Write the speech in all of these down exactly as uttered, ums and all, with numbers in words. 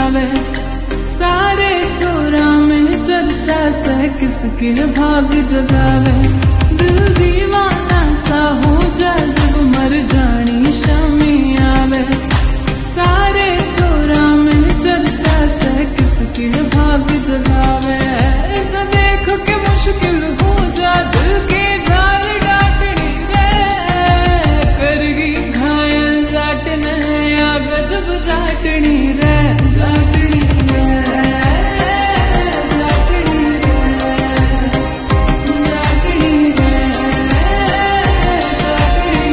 आवे। सारे छोरा में चर्चा से किसके भाग जगावे। दिल दीवाना सा हो जा जब मर जानी शामी आवे। सारे छोरा में चर्चा से किसके भाग जगावे। ऐसा देख के मुश्किल हो जा दिल की झाल डाटनी रे। करगी घायल जाटने या गजब जाटनी रे। जाटनी रे जाटनी रे जाटनी रे जाटनी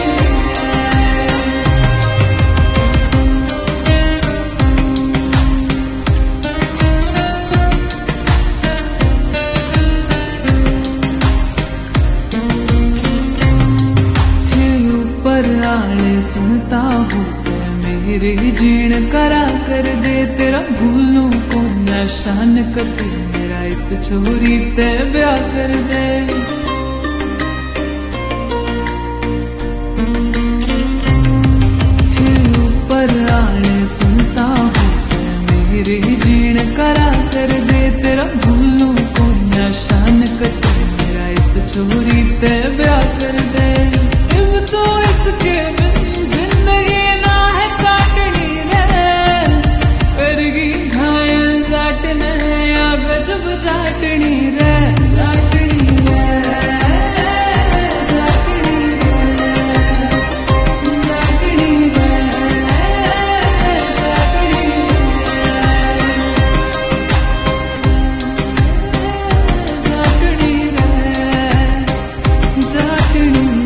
हे ऊपर आले सुनता हूँ मेरे जीण करा कर दे। तेरा भूलूं को निशान कभी मेरा इस छोरी ते ब्याह कर दे। हे ऊपर आने सुनता हूँ मेरे जीण करा कर दे। तेरा भूलूं को निशान कभी मेरा इस छोरी ते ब्याह कर दे। अब तो इसके बिन जिंदगी ना है काटनी रे। करगी घायल जाटने या गजब जाटनी रे। जाटनी रे जाटनी रे जाटनी रे जाटनी रे जाटनी